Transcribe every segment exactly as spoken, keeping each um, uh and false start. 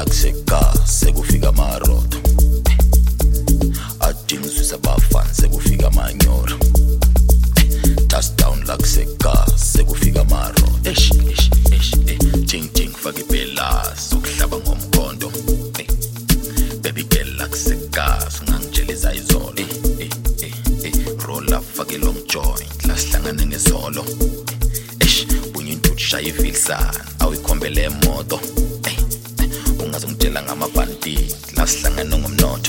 la kuseka sekufika maroto adingizwisa bafana sekufika manyoro touchdown la kuseka sekufika maroto eish eish eish ting ting fake ibhela sokuhlaba ngomkondo baby girl la kuseka singangijeliza izolo roll up fake long joint la sihlangane ngesolo eish bunyintu shaya ivilsana awikhombele emoto ungazongitshela ngamabhandi la sihlangane ngomnotho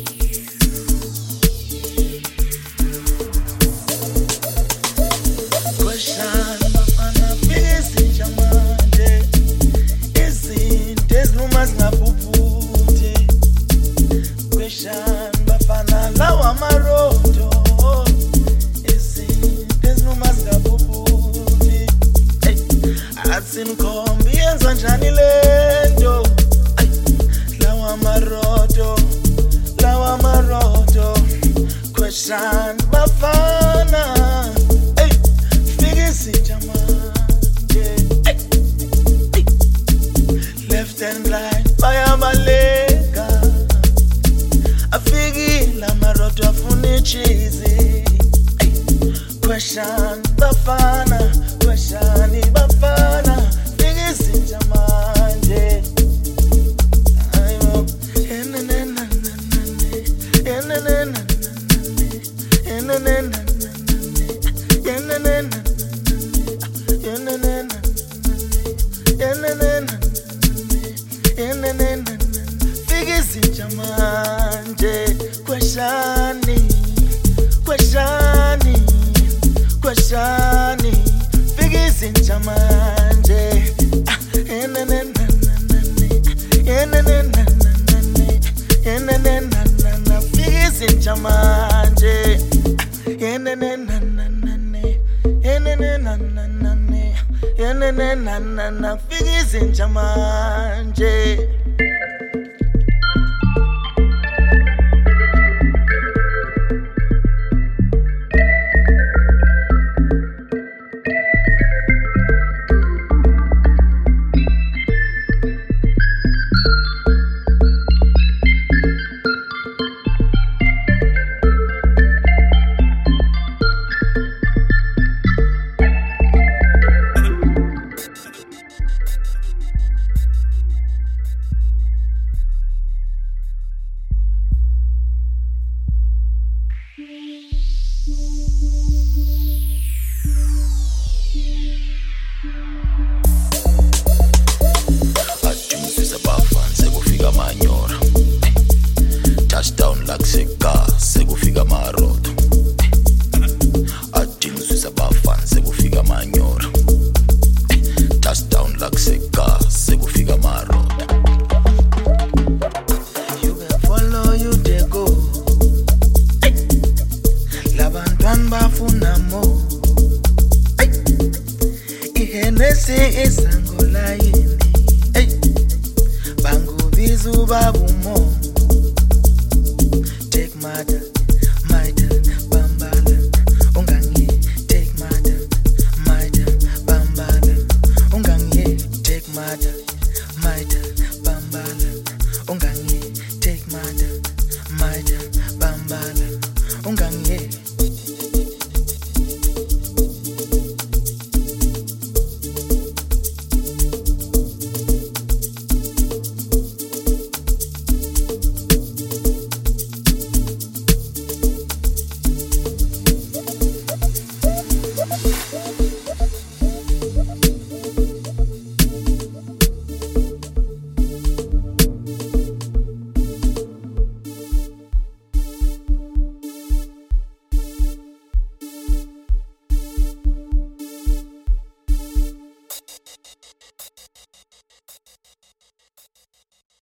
Sinkombi yenza njani lento lawa maroto lawa maroto question bafana hey fikisi jamanje hey left and right bayabaleka afiki la maroto afune cheese hey question bafana question bafana manje ayo enenena enenena enenena enenena enenena enenena enenena fikizinja manje kweshani kweshani kweshani fikizinja manje Fikizinja manje fikizinja manje touchdown la kuseka sekufika maroto adingizwisa bafana sekufika manyoro touchdown la kuseka sekufika maroto you can follow you they go labantwana bafuna mo ihenesi isangolayini bangubiza ubabumo mother